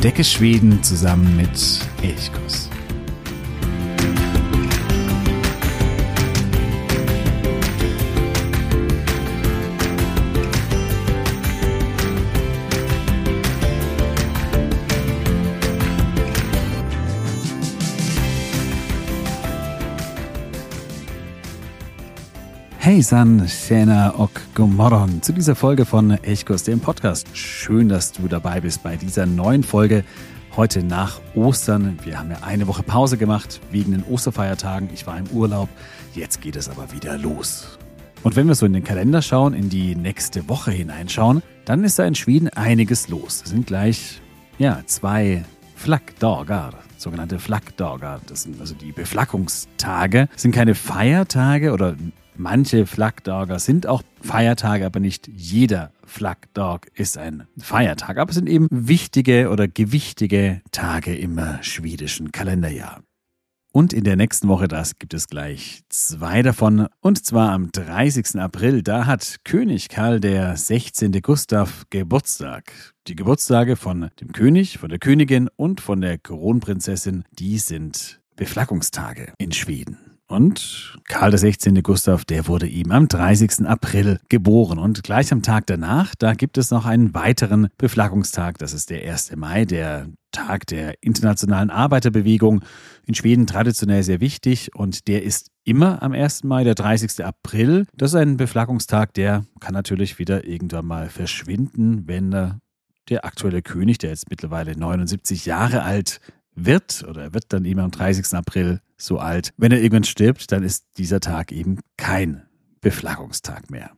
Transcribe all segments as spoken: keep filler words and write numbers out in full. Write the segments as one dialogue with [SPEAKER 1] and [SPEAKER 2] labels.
[SPEAKER 1] Entdecke Schweden zusammen mit Elchkuss. Hejsan, tjena och god morgon zu dieser Folge von Elchkuss, dem Podcast. Schön, dass du dabei bist bei dieser neuen Folge. Heute nach Ostern. Wir haben ja eine Woche Pause gemacht wegen den Osterfeiertagen. Ich war im Urlaub. Jetzt geht es aber wieder los. Und wenn wir so in den Kalender schauen, in die nächste Woche hineinschauen, dann ist da in Schweden einiges los. Es sind gleich ja, zwei Flaggdagar, sogenannte Flaggdagar. Das sind also die Beflaggungstage. Das sind keine Feiertage oder manche Flaggdagar sind auch Feiertage, aber nicht jeder Flaggdag ist ein Feiertag. Aber es sind eben wichtige oder gewichtige Tage im schwedischen Kalenderjahr. Und in der nächsten Woche, das gibt es gleich zwei davon. Und zwar am dreißigsten April, da hat König Karl der sechzehnte. Gustav Geburtstag. Die Geburtstage von dem König, von der Königin und von der Kronprinzessin, die sind Beflaggungstage in Schweden. Und Karl der sechzehnte. Gustav, der wurde eben am dreißigsten April geboren. Und gleich am Tag danach, da gibt es noch einen weiteren Beflaggungstag. Das ist der erste Mai, der Tag der internationalen Arbeiterbewegung. In Schweden traditionell sehr wichtig und der ist immer am ersten Mai, der dreißigste April. Das ist ein Beflaggungstag, der kann natürlich wieder irgendwann mal verschwinden, wenn der aktuelle König, der jetzt mittlerweile neunundsiebzig Jahre alt wird oder wird dann eben am dreißigsten April so alt. Wenn er irgendwann stirbt, dann ist dieser Tag eben kein Beflaggungstag mehr.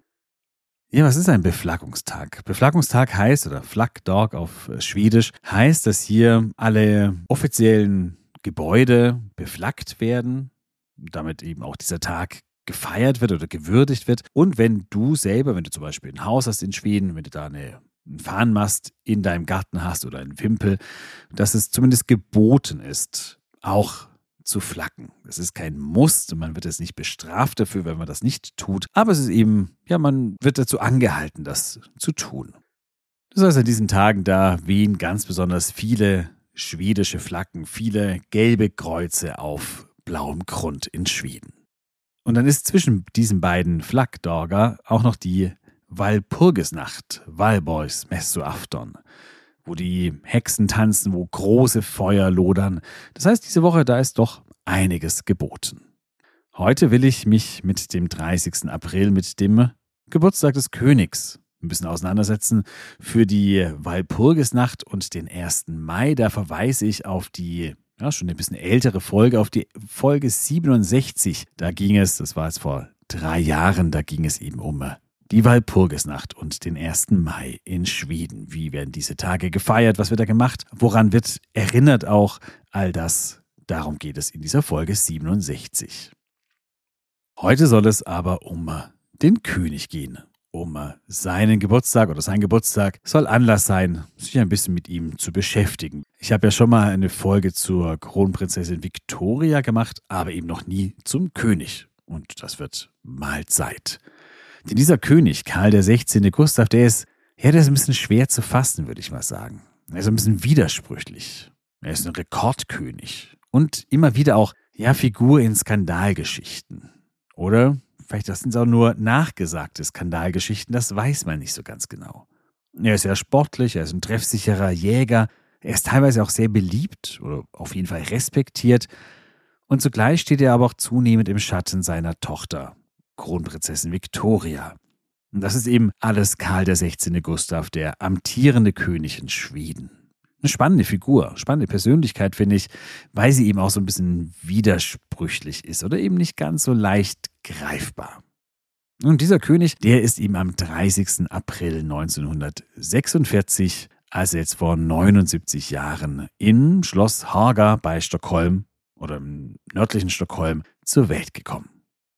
[SPEAKER 1] Ja, was ist ein Beflaggungstag? Beflaggungstag heißt, oder Flaggdag auf Schwedisch, heißt, dass hier alle offiziellen Gebäude beflaggt werden, damit eben auch dieser Tag gefeiert wird oder gewürdigt wird. Und wenn du selber, wenn du zum Beispiel ein Haus hast in Schweden, wenn du da eine einen Fahnenmast in deinem Garten hast oder einen Wimpel, dass es zumindest geboten ist, auch zu flaggen. Es ist kein Muss und man wird jetzt nicht bestraft dafür, wenn man das nicht tut, aber es ist eben, ja, man wird dazu angehalten, das zu tun. Das heißt, an diesen Tagen, da wehen ganz besonders viele schwedische Flaggen, viele gelbe Kreuze auf blauem Grund in Schweden. Und dann ist zwischen diesen beiden Flaggdagar auch noch die Walpurgisnacht, Valborgsmässoafton, wo die Hexen tanzen, wo große Feuer lodern. Das heißt, diese Woche, da ist doch einiges geboten. Heute will ich mich mit dem dreißigsten April, mit dem Geburtstag des Königs, ein bisschen auseinandersetzen. Für die Walpurgisnacht und den ersten Mai, da verweise ich auf die ja, schon ein bisschen ältere Folge, auf die Folge siebenundsechzig. Da ging es, das war jetzt vor drei Jahren, da ging es eben um die Walpurgisnacht und den ersten Mai in Schweden. Wie werden diese Tage gefeiert? Was wird da gemacht? Woran wird erinnert auch? All das, darum geht es in dieser Folge siebenundsechzig. Heute soll es aber um den König gehen. Um seinen Geburtstag oder sein Geburtstag soll Anlass sein, sich ein bisschen mit ihm zu beschäftigen. Ich habe ja schon mal eine Folge zur Kronprinzessin Victoria gemacht, aber eben noch nie zum König. Und das wird mal Zeit. Denn dieser König, Karl der sechzehnte. Gustav, der ist, ja, der ist ein bisschen schwer zu fassen, würde ich mal sagen. Er ist ein bisschen widersprüchlich. Er ist ein Rekordkönig. Und immer wieder auch, ja, Figur in Skandalgeschichten. Oder vielleicht das sind auch nur nachgesagte Skandalgeschichten, das weiß man nicht so ganz genau. Er ist sehr sportlich, er ist ein treffsicherer Jäger. Er ist teilweise auch sehr beliebt oder auf jeden Fall respektiert. Und zugleich steht er aber auch zunehmend im Schatten seiner Tochter, Kronprinzessin Victoria. Und das ist eben alles Karl der sechzehnte. Gustav, der amtierende König in Schweden. Eine spannende Figur, spannende Persönlichkeit, finde ich, weil sie eben auch so ein bisschen widersprüchlich ist oder eben nicht ganz so leicht greifbar. Und dieser König, der ist eben am dreißigsten April neunzehnhundertsechsundvierzig, also jetzt vor neunundsiebzig Jahren, in Schloss Haga bei Stockholm oder im nördlichen Stockholm zur Welt gekommen.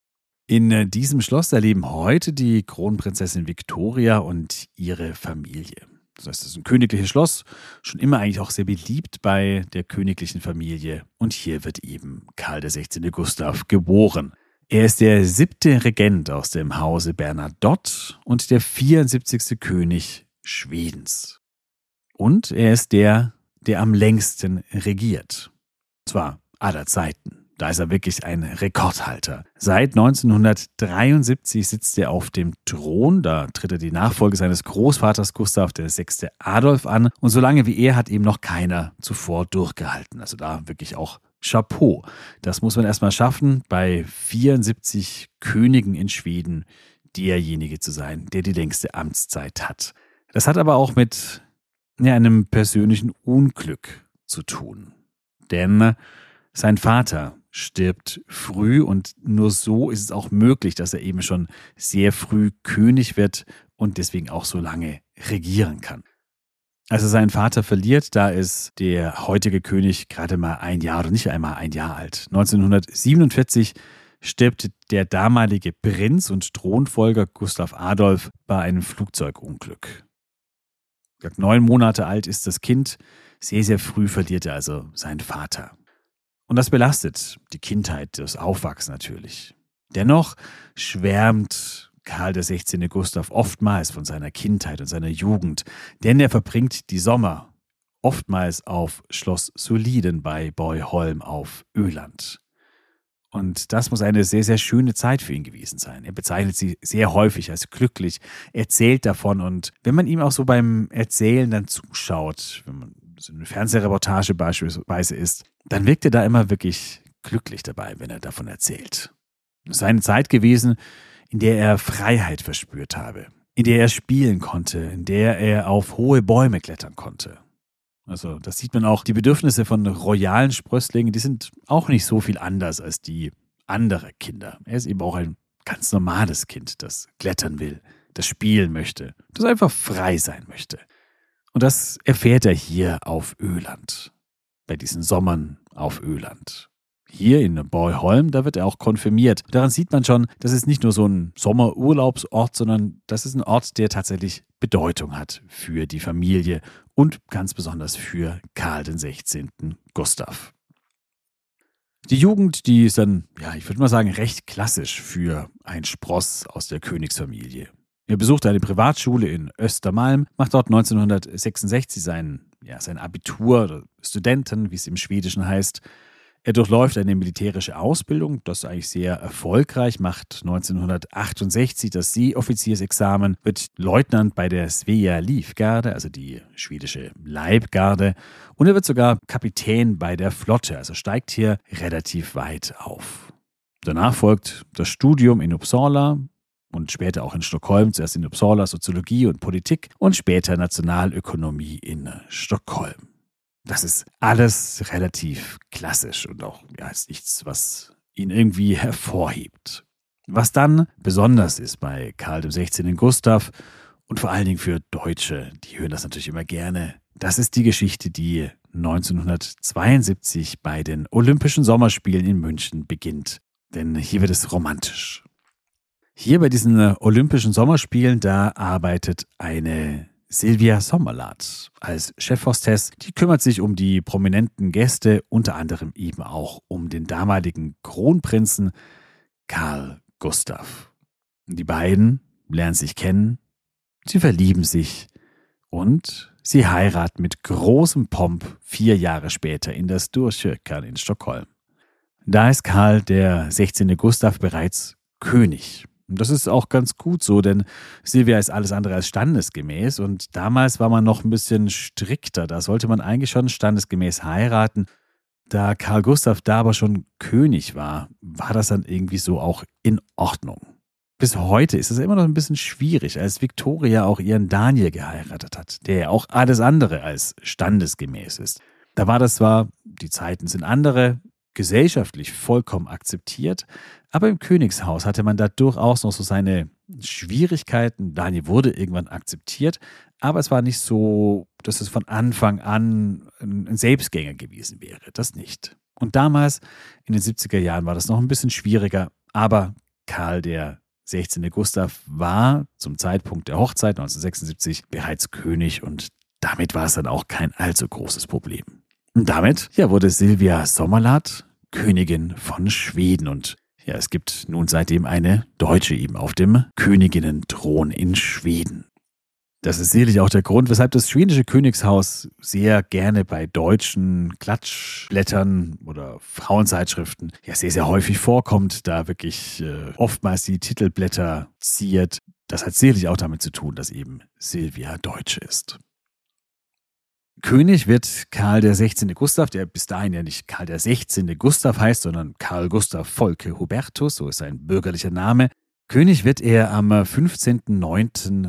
[SPEAKER 1] In diesem Schloss, da leben heute die Kronprinzessin Victoria und ihre Familie. Das heißt, es ist ein königliches Schloss, schon immer eigentlich auch sehr beliebt bei der königlichen Familie. Und hier wird eben Karl der sechzehnte. Gustav geboren. Er ist der siebte Regent aus dem Hause Bernadotte und der vierundsiebzigste. König Schwedens. Und er ist der der am längsten regiert. Und zwar aller Zeiten. Da ist er wirklich ein Rekordhalter. Seit neunzehnhundertdreiundsiebzig sitzt er auf dem Thron. Da tritt er die Nachfolge seines Großvaters Gustav der Sechste Adolf an. Und so lange wie er hat eben noch keiner zuvor durchgehalten. Also da wirklich auch Chapeau. Das muss man erstmal schaffen, bei vierundsiebzig Königen in Schweden derjenige zu sein, der die längste Amtszeit hat. Das hat aber auch mit ja, einem persönlichen Unglück zu tun. Denn sein Vater stirbt früh und nur so ist es auch möglich, dass er eben schon sehr früh König wird und deswegen auch so lange regieren kann. Als er seinen Vater verliert, da ist der heutige König gerade mal ein Jahr oder nicht einmal ein Jahr alt. neunzehnhundertsiebenundvierzig stirbt der damalige Prinz und Thronfolger Gustav Adolf bei einem Flugzeugunglück. Neun Monate alt ist das Kind, sehr, sehr früh verliert er also seinen Vater. Und das belastet die Kindheit, das Aufwachsen natürlich. Dennoch schwärmt Karl der Sechzehnte. Gustav oftmals von seiner Kindheit und seiner Jugend, denn er verbringt die Sommer oftmals auf Schloss Soliden bei Borgholm auf Öland. Und das muss eine sehr, sehr schöne Zeit für ihn gewesen sein. Er bezeichnet sie sehr häufig als glücklich, erzählt davon und wenn man ihm auch so beim Erzählen dann zuschaut, wenn man so eine Fernsehreportage beispielsweise ist, dann wirkt er da immer wirklich glücklich dabei, wenn er davon erzählt. Es ist eine Zeit gewesen, in der er Freiheit verspürt habe, in der er spielen konnte, in der er auf hohe Bäume klettern konnte. Also das sieht man auch, die Bedürfnisse von royalen Sprösslingen, die sind auch nicht so viel anders als die anderer Kinder. Er ist eben auch ein ganz normales Kind, das klettern will, das spielen möchte, das einfach frei sein möchte. Und das erfährt er hier auf Öland, bei diesen Sommern auf Öland. Hier in Borgholm, da wird er auch konfirmiert. Daran sieht man schon, das ist nicht nur so ein Sommerurlaubsort, sondern das ist ein Ort, der tatsächlich Bedeutung hat für die Familie und ganz besonders für Karl den Sechzehnten. Gustav. Die Jugend, die ist dann, ja, ich würde mal sagen, recht klassisch für einen Spross aus der Königsfamilie. Er besucht eine Privatschule in Östermalm, macht dort neunzehnhundertsechsundsechzig sein, ja, sein Abitur oder Studenten, wie es im Schwedischen heißt. Er durchläuft eine militärische Ausbildung, das ist eigentlich sehr erfolgreich, macht neunzehnhundertachtundsechzig das Seeoffiziersexamen, wird Leutnant bei der Svea Livgarde, also die schwedische Leibgarde, und er wird sogar Kapitän bei der Flotte, also steigt hier relativ weit auf. Danach folgt das Studium in Uppsala und später auch in Stockholm, zuerst in Uppsala Soziologie und Politik und später Nationalökonomie in Stockholm. Das ist alles relativ klassisch und auch ja, ist nichts, was ihn irgendwie hervorhebt. Was dann besonders ist bei Karl dem Sechzehnten. Gustav und vor allen Dingen für Deutsche, die hören das natürlich immer gerne, das ist die Geschichte, die neunzehnhundertzweiundsiebzig bei den Olympischen Sommerspielen in München beginnt. Denn hier wird es romantisch. Hier bei diesen Olympischen Sommerspielen, da arbeitet eine Sylvia Sommerlath als Chefhostess, die kümmert sich um die prominenten Gäste, unter anderem eben auch um den damaligen Kronprinzen Karl Gustav. Die beiden lernen sich kennen, sie verlieben sich und sie heiraten mit großem Pomp vier Jahre später in der Sturkyrkan in Stockholm. Da ist Karl der Sechzehnte. Gustav bereits König. Und das ist auch ganz gut so, denn Silvia ist alles andere als standesgemäß und damals war man noch ein bisschen strikter. Da sollte man eigentlich schon standesgemäß heiraten. Da Karl Gustav da aber schon König war, war das dann irgendwie so auch in Ordnung. Bis heute ist es immer noch ein bisschen schwierig, als Victoria auch ihren Daniel geheiratet hat, der ja auch alles andere als standesgemäß ist. Da war das zwar, die Zeiten sind andere, gesellschaftlich vollkommen akzeptiert, aber im Königshaus hatte man da durchaus noch so seine Schwierigkeiten. Daniel wurde irgendwann akzeptiert, aber es war nicht so, dass es von Anfang an ein Selbstgänger gewesen wäre. Das nicht. Und damals, in den siebziger Jahren, war das noch ein bisschen schwieriger, aber Karl der Sechzehnte. Gustav war zum Zeitpunkt der Hochzeit neunzehnhundertsechsundsiebzig bereits König und damit war es dann auch kein allzu großes Problem. Und damit ja, wurde Sylvia Sommerlath Königin von Schweden und ja, es gibt nun seitdem eine Deutsche eben auf dem Königinnenthron in Schweden. Das ist sicherlich auch der Grund, weshalb das schwedische Königshaus sehr gerne bei deutschen Klatschblättern oder Frauenzeitschriften ja sehr, sehr häufig vorkommt, da wirklich äh, oftmals die Titelblätter ziert. Das hat sicherlich auch damit zu tun, dass eben Silvia Deutsche ist. König wird Karl der sechzehnte. Gustav, der bis dahin ja nicht Karl der sechzehnte. Gustav heißt, sondern Karl Gustav Volke Hubertus, so ist sein bürgerlicher Name. König wird er am fünfzehnten neunten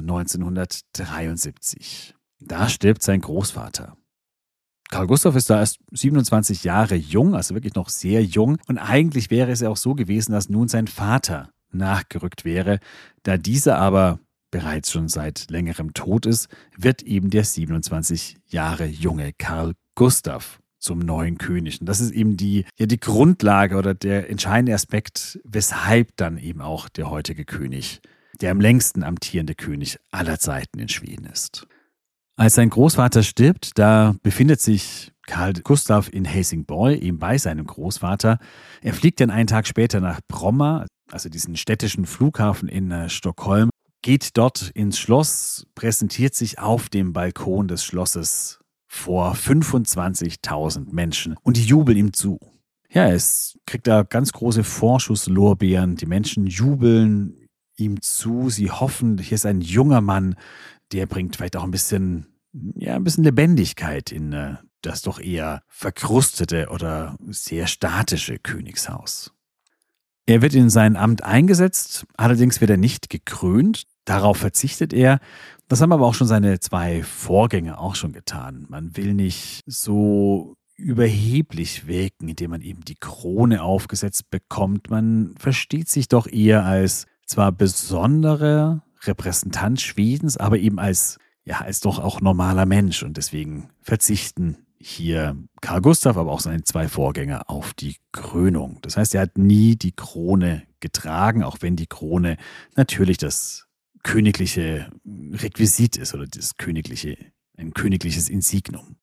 [SPEAKER 1] neunzehnhundertdreiundsiebzig. Da stirbt sein Großvater. Karl Gustav ist da erst siebenundzwanzig Jahre jung, also wirklich noch sehr jung. Und eigentlich wäre es ja auch so gewesen, dass nun sein Vater nachgerückt wäre. Da dieser aber bereits schon seit längerem tot ist, wird eben der siebenundzwanzig Jahre junge Karl Gustav zum neuen König. Und das ist eben die, ja, die Grundlage oder der entscheidende Aspekt, weshalb dann eben auch der heutige König, der am längsten amtierende König aller Zeiten in Schweden ist. Als sein Großvater stirbt, da befindet sich Karl Gustav in Helsingborg, eben bei seinem Großvater. Er fliegt dann einen Tag später nach Bromma, also diesen städtischen Flughafen in äh, Stockholm, geht dort ins Schloss, präsentiert sich auf dem Balkon des Schlosses vor fünfundzwanzigtausend Menschen und die jubeln ihm zu. Ja, es kriegt da ganz große Vorschusslorbeeren. Die Menschen jubeln ihm zu. Sie hoffen, hier ist ein junger Mann, der bringt vielleicht auch ein bisschen, ja, ein bisschen Lebendigkeit in äh, das doch eher verkrustete oder sehr statische Königshaus. Er wird in sein Amt eingesetzt, allerdings wird er nicht gekrönt. Darauf verzichtet er. Das haben aber auch schon seine zwei Vorgänger auch schon getan. Man will nicht so überheblich wirken, indem man eben die Krone aufgesetzt bekommt. Man versteht sich doch eher als zwar besonderer Repräsentant Schwedens, aber eben als, ja, als doch auch normaler Mensch. Und deswegen verzichten hier Karl Gustav, aber auch seine zwei Vorgänger auf die Krönung. Das heißt, er hat nie die Krone getragen, auch wenn die Krone natürlich das königliche Requisit ist oder das königliche, ein königliches Insignum.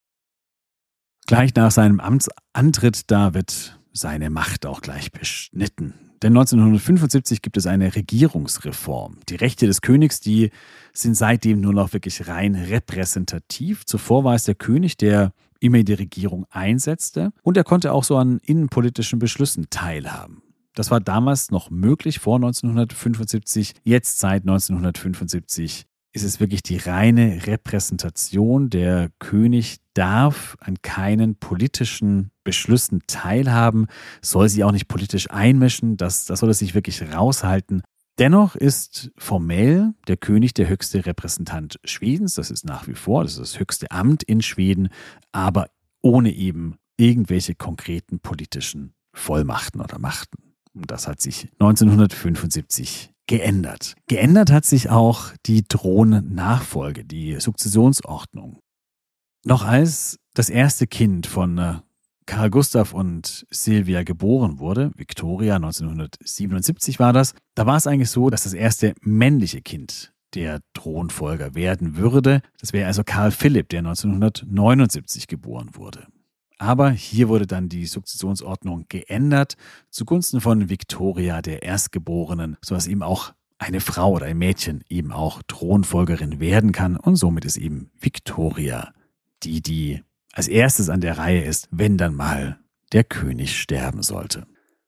[SPEAKER 1] Gleich nach seinem Amtsantritt, da wird seine Macht auch gleich beschnitten. Denn neunzehnhundertfünfundsiebzig gibt es eine Regierungsreform. Die Rechte des Königs, die sind seitdem nur noch wirklich rein repräsentativ. Zuvor war es der König, der immer die Regierung einsetzte und er konnte auch so an innenpolitischen Beschlüssen teilhaben. Das war damals noch möglich vor neunzehnhundertfünfundsiebzig. Jetzt seit neunzehnhundertfünfundsiebzig ist es wirklich die reine Repräsentation. Der König darf an keinen politischen Beschlüssen teilhaben, soll sich auch nicht politisch einmischen. Das, das soll er sich wirklich raushalten. Dennoch ist formell der König der höchste Repräsentant Schwedens. Das ist nach wie vor, das ist das höchste Amt in Schweden, aber ohne eben irgendwelche konkreten politischen Vollmachten oder Machten. Und das hat sich neunzehnhundertfünfundsiebzig geändert. Geändert hat sich auch die Thronnachfolge, die Sukzessionsordnung. Noch als das erste Kind von Karl Gustav und Silvia geboren wurde, Victoria, neunzehnhundertsiebenundsiebzig war das, da war es eigentlich so, dass das erste männliche Kind der Thronfolger werden würde. Das wäre also Karl Philipp, der neunzehnhundertneunundsiebzig geboren wurde. Aber hier wurde dann die Sukzessionsordnung geändert zugunsten von Victoria, der Erstgeborenen, sodass eben auch eine Frau oder ein Mädchen eben auch Thronfolgerin werden kann. Und somit ist eben Victoria die, die als erstes an der Reihe ist, wenn dann mal der König sterben sollte.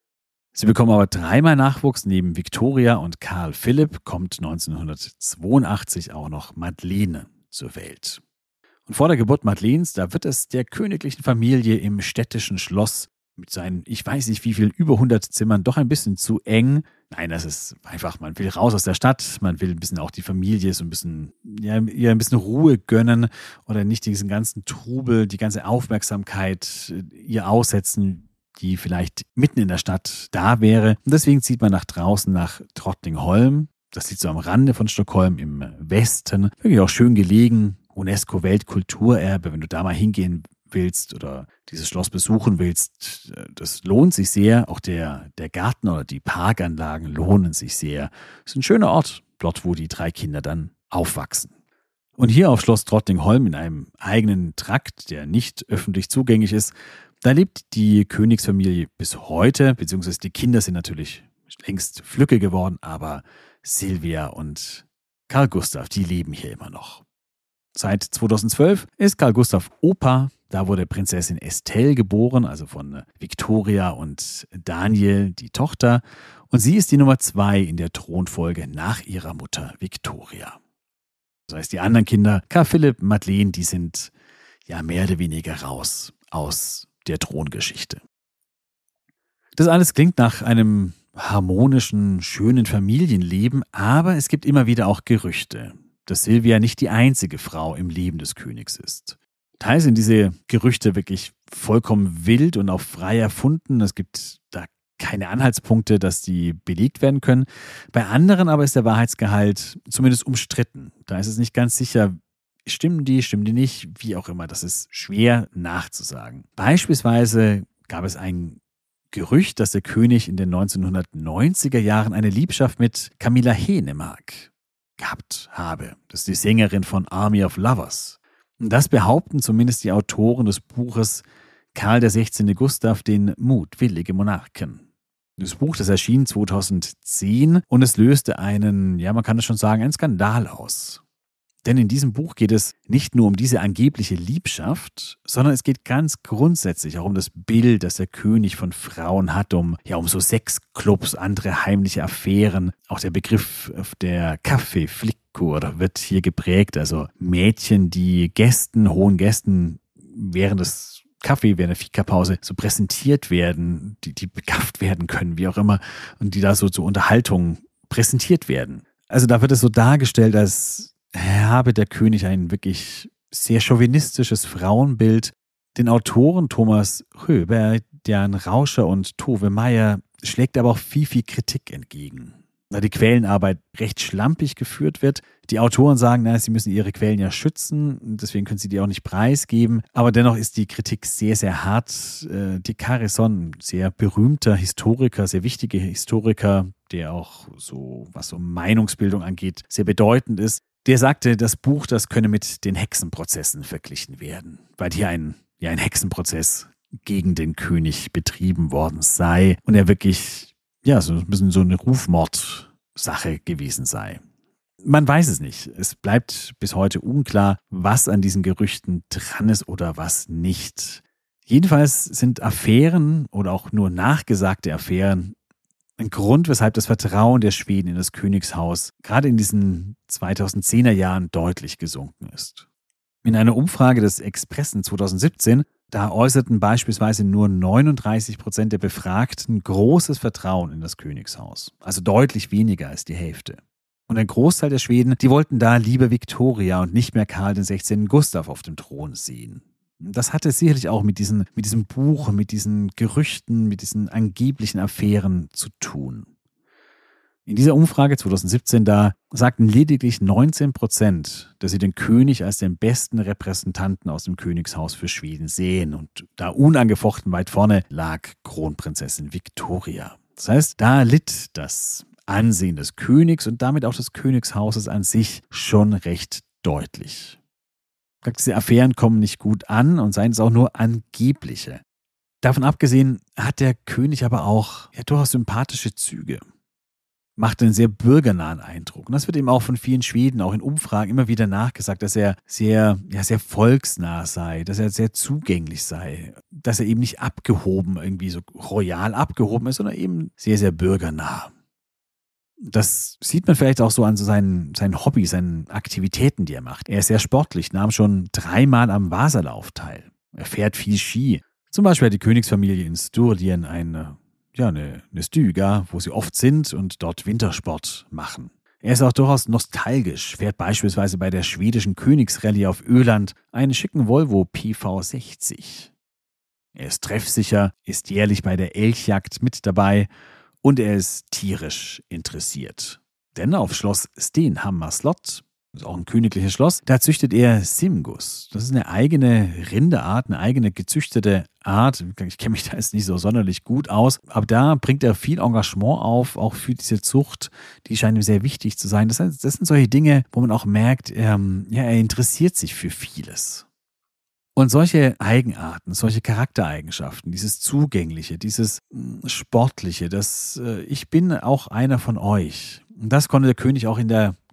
[SPEAKER 1] Sie bekommen aber dreimal Nachwuchs. Neben Victoria und Karl Philipp kommt neunzehnhundertzweiundachtzig auch noch Madeleine zur Welt. Und vor der Geburt Madeleines, da wird es der königlichen Familie im städtischen Schloss mit seinen, ich weiß nicht wie viel, über hundert Zimmern, doch ein bisschen zu eng. Nein, das ist einfach, man will raus aus der Stadt, man will ein bisschen auch die Familie so ein bisschen, ja, ihr ein bisschen Ruhe gönnen oder nicht diesen ganzen Trubel, die ganze Aufmerksamkeit ihr aussetzen, die vielleicht mitten in der Stadt da wäre. Und deswegen zieht man nach draußen, nach Drottningholm. Das liegt so am Rande von Stockholm im Westen. Wirklich auch schön gelegen. UNESCO-Weltkulturerbe, wenn du da mal hingehen willst oder dieses Schloss besuchen willst, das lohnt sich sehr. Auch der, der Garten oder die Parkanlagen lohnen sich sehr. Es ist ein schöner Ort, dort wo die drei Kinder dann aufwachsen. Und hier auf Schloss Drottningholm in einem eigenen Trakt, der nicht öffentlich zugänglich ist, da lebt die Königsfamilie bis heute, beziehungsweise die Kinder sind natürlich längst Flücke geworden, aber Silvia und Karl Gustav, die leben hier immer noch. Seit zweitausendzwölf ist Carl Gustaf Opa. Da wurde Prinzessin Estelle geboren, also von Victoria und Daniel, die Tochter. Und sie ist die Nummer zwei in der Thronfolge nach ihrer Mutter Victoria. Das heißt, die anderen Kinder, Karl Philipp, Madeleine, die sind ja mehr oder weniger raus aus der Throngeschichte. Das alles klingt nach einem harmonischen, schönen Familienleben, aber es gibt immer wieder auch Gerüchte, dass Silvia nicht die einzige Frau im Leben des Königs ist. Teils sind diese Gerüchte wirklich vollkommen wild und auch frei erfunden. Es gibt da keine Anhaltspunkte, dass die belegt werden können. Bei anderen aber ist der Wahrheitsgehalt zumindest umstritten. Da ist es nicht ganz sicher, stimmen die, stimmen die nicht, wie auch immer. Das ist schwer nachzusagen. Beispielsweise gab es ein Gerücht, dass der König in den neunzehnhundertneunziger Jahren eine Liebschaft mit Camilla Henemark gehabt habe. Das ist die Sängerin von Army of Lovers. Und das behaupten zumindest die Autoren des Buches Karl der sechzehnte. Gustav, den mutwillige Monarchen. Das Buch, das erschien zweitausendzehn und es löste einen, ja man kann es schon sagen, einen Skandal aus. Denn in diesem Buch geht es nicht nur um diese angebliche Liebschaft, sondern es geht ganz grundsätzlich auch um das Bild, das der König von Frauen hat, um, ja, um so Sexclubs, andere heimliche Affären. Auch der Begriff der Kaffeeflikur wird hier geprägt, also Mädchen, die Gästen, hohen Gästen während des Kaffee, während der Fikapause so präsentiert werden, die, die begafft werden können, wie auch immer, und die da so zur Unterhaltung präsentiert werden. Also da wird es so dargestellt, als habe der König ein wirklich sehr chauvinistisches Frauenbild. Den Autoren Thomas Röber, Jan Rauscher und Tove Meyer schlägt aber auch viel, viel Kritik entgegen. Da die Quellenarbeit recht schlampig geführt wird. Die Autoren sagen, na, sie müssen ihre Quellen ja schützen, deswegen können sie die auch nicht preisgeben. Aber dennoch ist die Kritik sehr, sehr hart. Die Carison, sehr berühmter Historiker, sehr wichtiger Historiker, der auch so, was so Meinungsbildung angeht, sehr bedeutend ist, der sagte, das Buch, das könne mit den Hexenprozessen verglichen werden, weil hier ein, ja, ein Hexenprozess gegen den König betrieben worden sei und er wirklich, ja, so ein bisschen so eine Rufmordsache gewesen sei. Man weiß es nicht. Es bleibt bis heute unklar, was an diesen Gerüchten dran ist oder was nicht. Jedenfalls sind Affären oder auch nur nachgesagte Affären ein Grund, weshalb das Vertrauen der Schweden in das Königshaus gerade in diesen zweitausendzehner Jahren deutlich gesunken ist. In einer Umfrage des Expressen zweitausendsiebzehn, da äußerten beispielsweise nur neununddreißig Prozent der Befragten großes Vertrauen in das Königshaus, also deutlich weniger als die Hälfte. Und ein Großteil der Schweden, die wollten da lieber Victoria und nicht mehr Karl den sechzehnten. Gustav auf dem Thron sehen. Das hatte sicherlich auch mit, diesen, mit diesem Buch, mit diesen Gerüchten, mit diesen angeblichen Affären zu tun. In dieser Umfrage zweitausendsiebzehn, da sagten lediglich neunzehn Prozent, dass sie den König als den besten Repräsentanten aus dem Königshaus für Schweden sehen. Und da unangefochten weit vorne lag Kronprinzessin Victoria. Das heißt, da litt das Ansehen des Königs und damit auch des Königshauses an sich schon recht deutlich. Diese Affären kommen nicht gut an und seien es auch nur angebliche. Davon abgesehen hat der König aber auch ja, durchaus sympathische Züge. Macht einen sehr bürgernahen Eindruck. Und das wird eben auch von vielen Schweden, auch in Umfragen, immer wieder nachgesagt, dass er sehr, ja, sehr volksnah sei, dass er sehr zugänglich sei, dass er eben nicht abgehoben, irgendwie so royal abgehoben ist, sondern eben sehr, sehr bürgernah. Das sieht man vielleicht auch so an so seinen, seinen Hobbys, seinen Aktivitäten, die er macht. Er ist sehr sportlich, nahm schon dreimal am Wasserlauf teil. Er fährt viel Ski. Zum Beispiel hat die Königsfamilie in Sturlien eine, ja, eine, eine Stüga, wo sie oft sind und dort Wintersport machen. Er ist auch durchaus nostalgisch, fährt beispielsweise bei der schwedischen Königsrallye auf Öland einen schicken Volvo P V sechzig. Er ist treffsicher, ist jährlich bei der Elchjagd mit dabei. Und er ist tierisch interessiert. Denn auf Schloss Stenhammar Slott, das ist auch ein königliches Schloss, da züchtet er Simgus. Das ist eine eigene Rinderart, eine eigene gezüchtete Art. Ich kenne mich da jetzt nicht so sonderlich gut aus, aber da bringt er viel Engagement auf, auch für diese Zucht. Die scheint ihm sehr wichtig zu sein. Das, heißt, das sind solche Dinge, wo man auch merkt, ähm, ja, er interessiert sich für vieles. Und solche Eigenarten, solche Charaktereigenschaften, dieses Zugängliche, dieses Sportliche, das äh, ich bin auch einer von euch. Und das konnte der König auch in der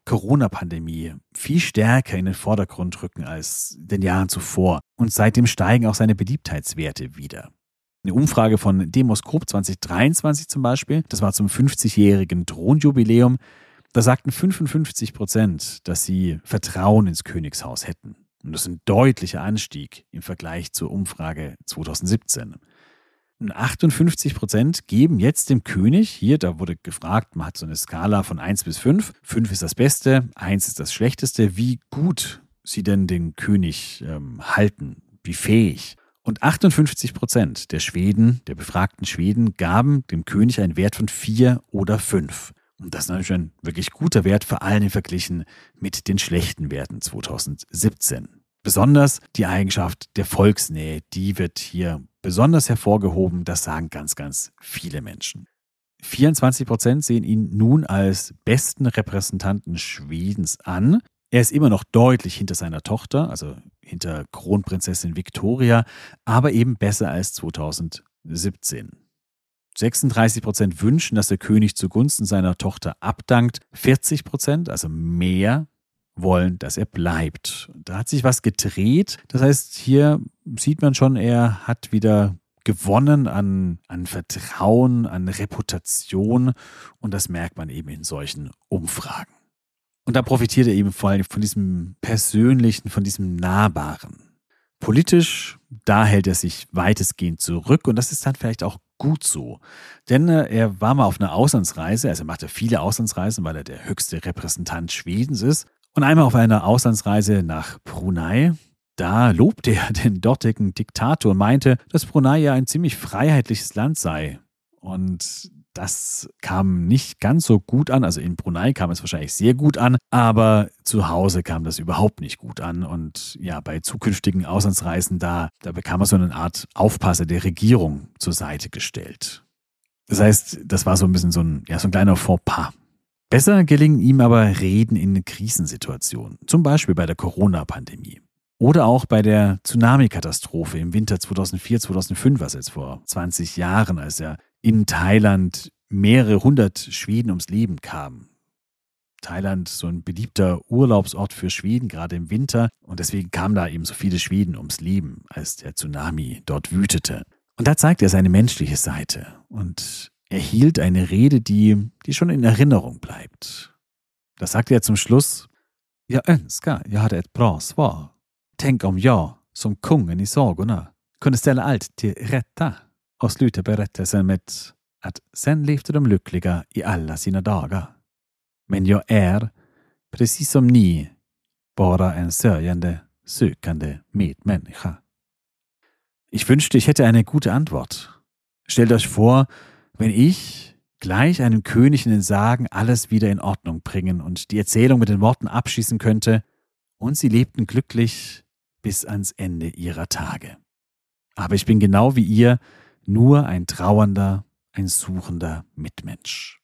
[SPEAKER 1] Corona-Pandemie viel stärker in den Vordergrund rücken als den Jahren zuvor. Und seitdem steigen auch seine Beliebtheitswerte wieder. Eine Umfrage von Demoskop zwanzig dreiundzwanzig zum Beispiel, das war zum fünfzigjährigen Thronjubiläum, da sagten fünfundfünfzig Prozent, dass sie Vertrauen ins Königshaus hätten. Und das ist ein deutlicher Anstieg im Vergleich zur Umfrage zweitausendsiebzehn. Und achtundfünfzig Prozent geben jetzt dem König, hier, da wurde gefragt, man hat so eine Skala von eins bis fünf. fünf ist das Beste, eins ist das Schlechteste, wie gut sie denn den König ähm, halten, wie fähig. Und achtundfünfzig Prozent der Schweden, der befragten Schweden, gaben dem König einen Wert von vier oder fünf. Und das ist natürlich ein wirklich guter Wert, vor allem verglichen mit den schlechten Werten zweitausendsiebzehn. Besonders die Eigenschaft der Volksnähe, die wird hier besonders hervorgehoben, das sagen ganz, ganz viele Menschen. vierundzwanzig Prozent sehen ihn nun als besten Repräsentanten Schwedens an. Er ist immer noch deutlich hinter seiner Tochter, also hinter Kronprinzessin Victoria, aber eben besser als zweitausendsiebzehn. sechsunddreißig Prozent wünschen, dass der König zugunsten seiner Tochter abdankt. vierzig Prozent, also mehr, wollen, dass er bleibt. Da hat sich was gedreht. Das heißt, hier sieht man schon, er hat wieder gewonnen an, an Vertrauen, an Reputation. Und das merkt man eben in solchen Umfragen. Und da profitiert er eben vor allem von diesem Persönlichen, von diesem Nahbaren. Politisch, da hält er sich weitestgehend zurück und das ist dann vielleicht auch gut so. Denn äh, er war mal auf einer Auslandsreise, also er machte viele Auslandsreisen, weil er der höchste Repräsentant Schwedens ist. Und einmal auf einer Auslandsreise nach Brunei, da lobte er den dortigen Diktator und meinte, dass Brunei ja ein ziemlich freiheitliches Land sei. Und das kam nicht ganz so gut an. Also in Brunei kam es wahrscheinlich sehr gut an, aber zu Hause kam das überhaupt nicht gut an. Und ja, bei zukünftigen Auslandsreisen, da, da bekam er so eine Art Aufpasser der Regierung zur Seite gestellt. Das heißt, das war so ein bisschen so ein, ja, so ein kleiner Fauxpas. Besser gelingen ihm aber Reden in Krisensituationen, zum Beispiel bei der Corona-Pandemie. Oder auch bei der Tsunami-Katastrophe im Winter zweitausendvier, zweitausendfünf, also jetzt vor zwanzig Jahren, als er in Thailand mehrere hundert Schweden ums Leben kamen. Thailand, so ein beliebter Urlaubsort für Schweden, gerade im Winter. Und deswegen kamen da eben so viele Schweden ums Leben, als der Tsunami dort wütete. Und da zeigt er seine menschliche Seite und er hielt eine Rede, die, die schon in Erinnerung bleibt. Da sagte er zum Schluss: Jag önskar jag hade ett bra svar. Tänk om jag, som kungen i sagorna, kunde ställa allt till rätta och sluta berättelsen med att sen levde de lyckliga i alla sina dagar. Men jag är, precis som ni, bara en sörjande, sökande medmänniska. Ich wünschte, ich hätte eine gute Antwort. Stellt euch vor, wenn ich gleich einem König in den Sagen alles wieder in Ordnung bringen und die Erzählung mit den Worten abschließen könnte, und sie lebten glücklich bis ans Ende ihrer Tage. Aber ich bin genau wie ihr nur ein trauernder, ein suchender Mitmensch.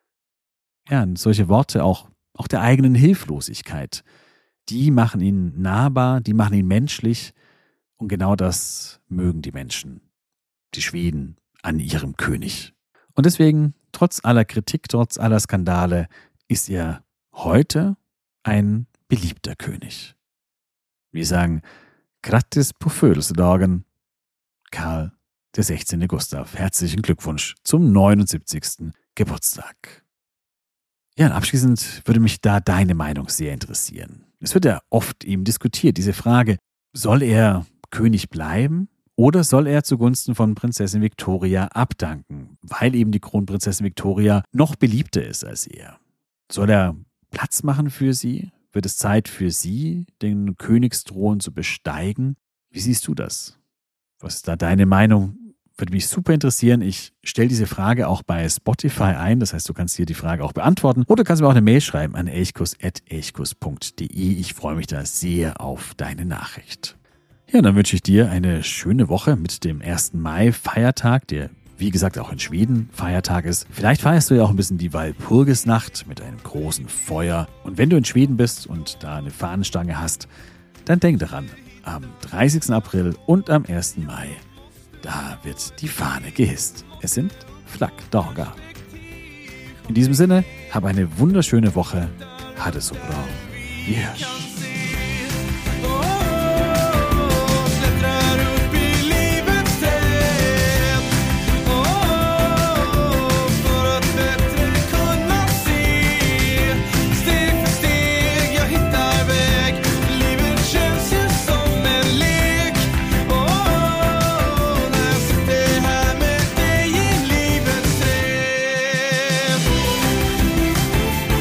[SPEAKER 1] Ja, und solche Worte auch, auch der eigenen Hilflosigkeit, die machen ihn nahbar, die machen ihn menschlich und genau das mögen die Menschen, die Schweden, an ihrem König. Und deswegen, trotz aller Kritik, trotz aller Skandale, ist er heute ein beliebter König. Wir sagen Grattis på födelsedagen, Karl der sechzehnte. Gustav. Herzlichen Glückwunsch zum neunundsiebzigsten Geburtstag. Ja, und abschließend würde mich da deine Meinung sehr interessieren. Es wird ja oft eben diskutiert, diese Frage, soll er König bleiben oder soll er zugunsten von Prinzessin Victoria abdanken, weil eben die Kronprinzessin Victoria noch beliebter ist als er? Soll er Platz machen für sie? Wird es Zeit für sie, den Königsthron zu besteigen? Wie siehst du das? Was ist da deine Meinung? Würde mich super interessieren. Ich stelle diese Frage auch bei Spotify ein. Das heißt, du kannst hier die Frage auch beantworten. Oder du kannst mir auch eine Mail schreiben an elchkuss at elchkuss punkt de. Ich freue mich da sehr auf deine Nachricht. Ja, dann wünsche ich dir eine schöne Woche mit dem ersten Mai, Feiertag, der wie gesagt auch in Schweden Feiertag ist. Vielleicht feierst du ja auch ein bisschen die Walpurgisnacht mit einem großen Feuer. Und wenn du in Schweden bist und da eine Fahnenstange hast, dann denk daran, am dreißigsten April und am ersten Mai, da wird die Fahne gehisst. Es sind Flaggdagar. In diesem Sinne, hab eine wunderschöne Woche. hade så bra. Yes.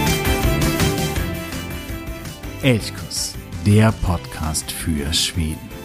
[SPEAKER 1] Elchkuss, der Podcast für Schweden.